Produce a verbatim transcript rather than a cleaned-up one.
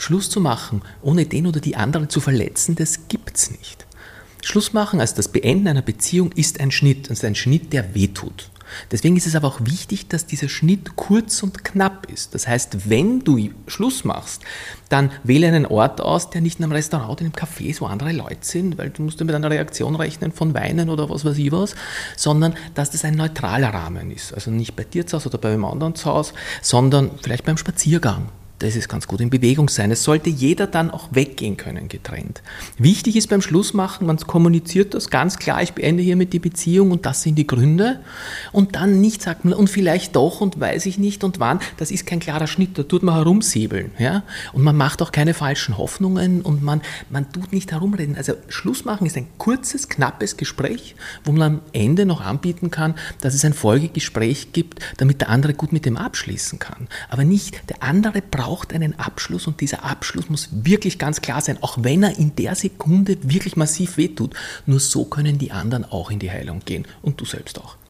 Schluss zu machen, ohne den oder die andere zu verletzen, das gibt's nicht. Schluss machen, also das Beenden einer Beziehung, ist ein Schnitt. Es ist ein Schnitt, der wehtut. Deswegen ist es aber auch wichtig, dass dieser Schnitt kurz und knapp ist. Das heißt, wenn du Schluss machst, dann wähle einen Ort aus, der nicht in einem Restaurant oder in einem Café, wo andere Leute sind, weil du musst ja mit einer Reaktion rechnen von Weinen oder was weiß ich was, sondern dass das ein neutraler Rahmen ist. Also nicht bei dir zu Hause oder bei einem anderen zu Hause, sondern vielleicht beim Spaziergang. Das ist ganz gut, in Bewegung sein. Es sollte jeder dann auch weggehen können, getrennt. Wichtig ist beim Schlussmachen, man kommuniziert das ganz klar, ich beende hiermit die Beziehung und das sind die Gründe. Und dann nicht sagt man, und vielleicht doch und weiß ich nicht und wann. Das ist kein klarer Schnitt, da tut man herumsäbeln. Ja? Und man macht auch keine falschen Hoffnungen und man, man tut nicht herumreden. Also Schlussmachen ist ein kurzes, knappes Gespräch, wo man am Ende noch anbieten kann, dass es ein Folgegespräch gibt, damit der andere gut mit dem abschließen kann. Aber nicht, der andere braucht braucht einen Abschluss und dieser Abschluss muss wirklich ganz klar sein, auch wenn er in der Sekunde wirklich massiv wehtut. Nur so können die anderen auch in die Heilung gehen und du selbst auch.